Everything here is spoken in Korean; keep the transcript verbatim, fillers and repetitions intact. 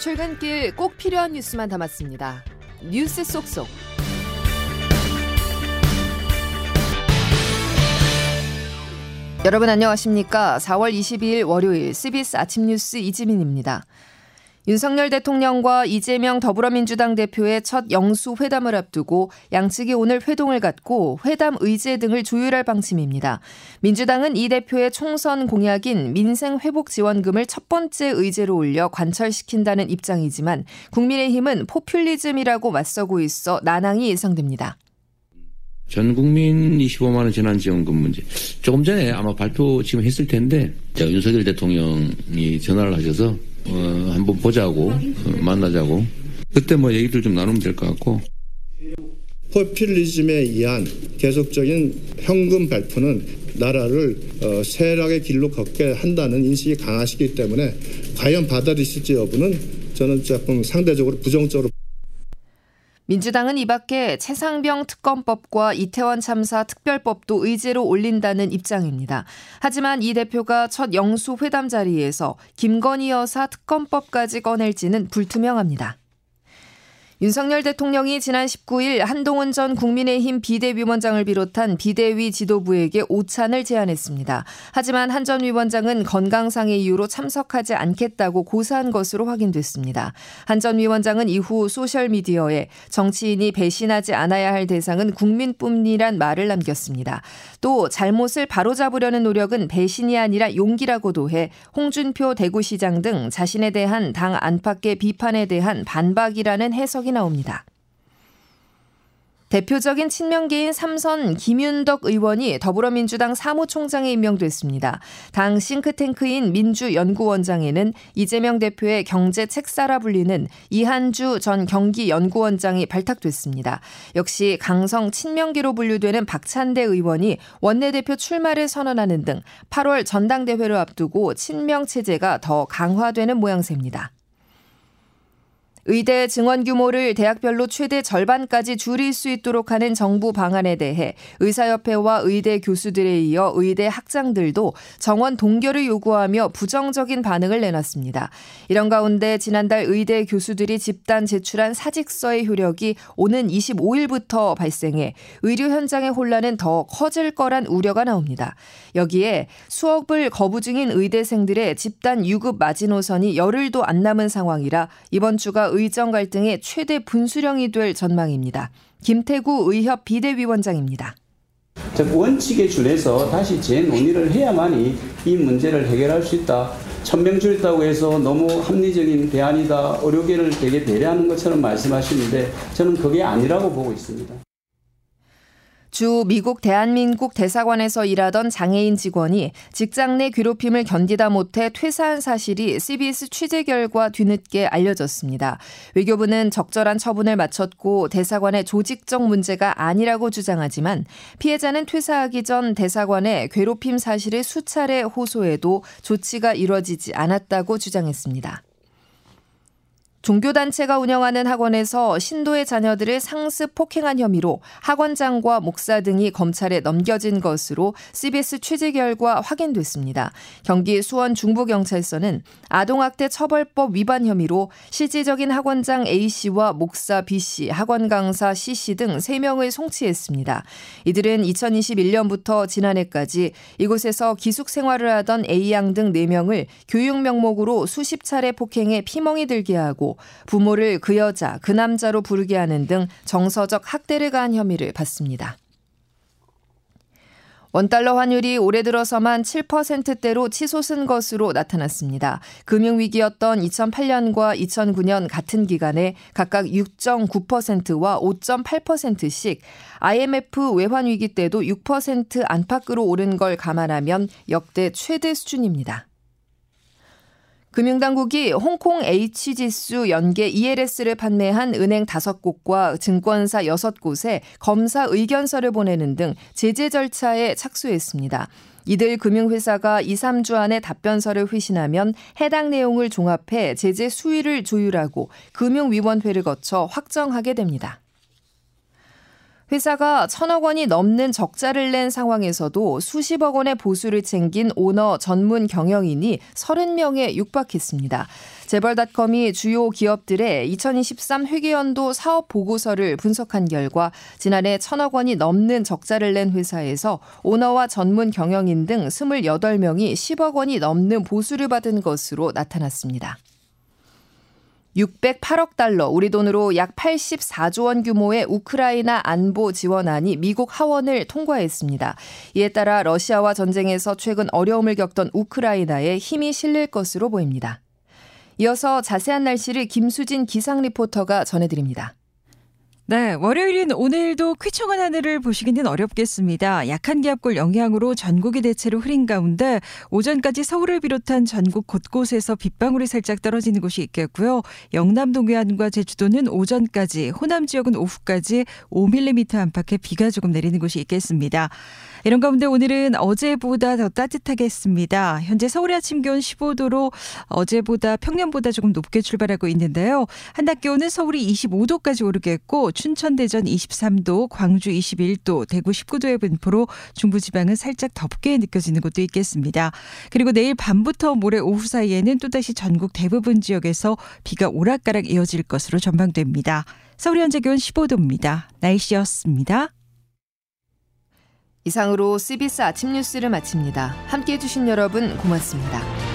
출근길 꼭 필요한 뉴스만 담았습니다. 뉴스 쏙쏙. 여러분 안녕하십니까? 사월 이십이일 월요일 씨비에스 아침 뉴스 이지민입니다. 윤석열 대통령과 이재명 더불어민주당 대표의 첫 영수 회담을 앞두고 양측이 오늘 회동을 갖고 회담 의제 등을 조율할 방침입니다. 민주당은 이 대표의 총선 공약인 민생회복지원금을 첫 번째 의제로 올려 관철시킨다는 입장이지만 국민의힘은 포퓰리즘이라고 맞서고 있어 난항이 예상됩니다. 전 국민 이십오만 원 재난지원금 문제. 조금 전에 아마 발표 지금 했을 텐데, 제가 윤석열 대통령이 전화를 하셔서, 어, 한번 보자고, 어, 만나자고. 그때 뭐 얘기들 좀 나누면 될 것 같고. 포퓰리즘에 의한 계속적인 현금 발표는 나라를 어, 쇠락의 길로 걷게 한다는 인식이 강하시기 때문에 과연 받아들이실지 여부는 저는 조금 상대적으로 부정적으로. 민주당은 이 밖에 최상병 특검법과 이태원 참사 특별법도 의제로 올린다는 입장입니다. 하지만 이 대표가 첫 영수 회담 자리에서 김건희 여사 특검법까지 꺼낼지는 불투명합니다. 윤석열 대통령이 지난 십구일 한동훈 전 국민의힘 비대위원장을 비롯한 비대위 지도부에게 오찬을 제안했습니다. 하지만 한 전 위원장은 건강상의 이유로 참석하지 않겠다고 고사한 것으로 확인됐습니다. 한 전 위원장은 이후 소셜미디어에 정치인이 배신하지 않아야 할 대상은 국민뿐이란 말을 남겼습니다. 또 잘못을 바로잡으려는 노력은 배신이 아니라 용기라고도 해 홍준표 대구시장 등 자신에 대한 당 안팎의 비판에 대한 반박이라는 해석이 나옵니다. 대표적인 친명계인 삼선 김윤덕 의원이 더불어민주당 사무총장에 임명됐습니다. 당 싱크탱크인 민주연구원장에는 이재명 대표의 경제 책사라 불리는 이한주 전 경기연구원장이 발탁됐습니다. 역시 강성 친명계로 분류되는 박찬대 의원이 원내대표 출마를 선언하는 등 팔월 전당대회를 앞두고 친명 체제가 더 강화되는 모양새입니다. 의대 증원 규모를 대학별로 최대 절반까지 줄일 수 있도록 하는 정부 방안에 대해 의사협회와 의대 교수들에 이어 의대 학장들도 정원 동결을 요구하며 부정적인 반응을 내놨습니다. 이런 가운데 지난달 의대 교수들이 집단 제출한 사직서의 효력이 오는 이십오일부터 발생해 의료 현장의 혼란은 더 커질 거란 우려가 나옵니다. 여기에 수업을 거부 중인 의대생들의 집단 유급 마지노선이 열흘도 안 남은 상황이라 이번 주가 의정 갈등의 최대 분수령이 될 전망입니다. 김태구 의협 비대위원장입니다. 즉 원칙에 준해서 다시 재논의를 해야만이 이 문제를 해결할 수 있다. 천 명 줄였다고 해서 너무 합리적인 대안이다. 의료계를 되게 배려하는 것처럼 말씀하시는데 저는 그게 아니라고 보고 있습니다. 주 미국 대한민국 대사관에서 일하던 장애인 직원이 직장 내 괴롭힘을 견디다 못해 퇴사한 사실이 씨비에스 취재 결과 뒤늦게 알려졌습니다. 외교부는 적절한 처분을 마쳤고 대사관의 조직적 문제가 아니라고 주장하지만 피해자는 퇴사하기 전 대사관에 괴롭힘 사실을 수차례 호소해도 조치가 이뤄지지 않았다고 주장했습니다. 종교단체가 운영하는 학원에서 신도의 자녀들을 상습 폭행한 혐의로 학원장과 목사 등이 검찰에 넘겨진 것으로 씨비에스 취재 결과 확인됐습니다. 경기 수원 중부경찰서는 아동학대 처벌법 위반 혐의로 실질적인 학원장 A씨와 목사 B씨, 학원 강사 C씨 등 세 명을 송치했습니다. 이들은 이천이십일년부터 지난해까지 이곳에서 기숙 생활을 하던 A양 등 네 명을 교육 명목으로 수십 차례 폭행해 피멍이 들게 하고 부모를 그 여자, 그 남자로 부르게 하는 등 정서적 학대를 가한 혐의를 받습니다. 원달러 환율이 올해 들어서만 칠 퍼센트대로 치솟은 것으로 나타났습니다. 금융위기였던 이천팔년과 이천구년 같은 기간에 각각 육 점 구 퍼센트와 오 점 팔 퍼센트씩 아이엠에프 외환위기 때도 육 퍼센트 안팎으로 오른 걸 감안하면 역대 최대 수준입니다. 금융당국이 홍콩 H지수 연계 이엘에스를 판매한 은행 다섯 곳과 증권사 여섯 곳에 검사 의견서를 보내는 등 제재 절차에 착수했습니다. 이들 금융회사가 이, 삼 주 안에 답변서를 회신하면 해당 내용을 종합해 제재 수위를 조율하고 금융위원회를 거쳐 확정하게 됩니다. 회사가 천억 원이 넘는 적자를 낸 상황에서도 수십억 원의 보수를 챙긴 오너 전문 경영인이 서른 명에 육박했습니다. 재벌닷컴이 주요 기업들의 이천이십삼 회계연도 사업 보고서를 분석한 결과 지난해 천억 원이 넘는 적자를 낸 회사에서 오너와 전문 경영인 등 스물여덟 명이 십억 원이 넘는 보수를 받은 것으로 나타났습니다. 육백팔억 달러, 우리 돈으로 약 팔십사조 원 규모의 우크라이나 안보 지원안이 미국 하원을 통과했습니다. 이에 따라 러시아와 전쟁에서 최근 어려움을 겪던 우크라이나에 힘이 실릴 것으로 보입니다. 이어서 자세한 날씨를 김수진 기상 리포터가 전해드립니다. 네, 월요일인 오늘도 쾌청한 하늘을 보시기는 어렵겠습니다. 약한 기압골 영향으로 전국이 대체로 흐린 가운데 오전까지 서울을 비롯한 전국 곳곳에서 빗방울이 살짝 떨어지는 곳이 있겠고요. 영남 동해안과 제주도는 오전까지, 호남 지역은 오후까지 오 밀리미터 안팎의 비가 조금 내리는 곳이 있겠습니다. 이런 가운데 오늘은 어제보다 더 따뜻하겠습니다. 현재 서울의 아침 기온 십오 도로 어제보다 평년보다 조금 높게 출발하고 있는데요. 한낮 기온은 서울이 이십오 도까지 오르겠고 춘천, 대전 이십삼 도, 광주 이십일 도, 대구 십구 도의 분포로 중부지방은 살짝 덥게 느껴지는 곳도 있겠습니다. 그리고 내일 밤부터 모레 오후 사이에는 또다시 전국 대부분 지역에서 비가 오락가락 이어질 것으로 전망됩니다. 서울 현재 기온 십오 도입니다. 날씨였습니다. 이상으로 씨비에스 아침 뉴스를 마칩니다. 함께해 주신 여러분 고맙습니다.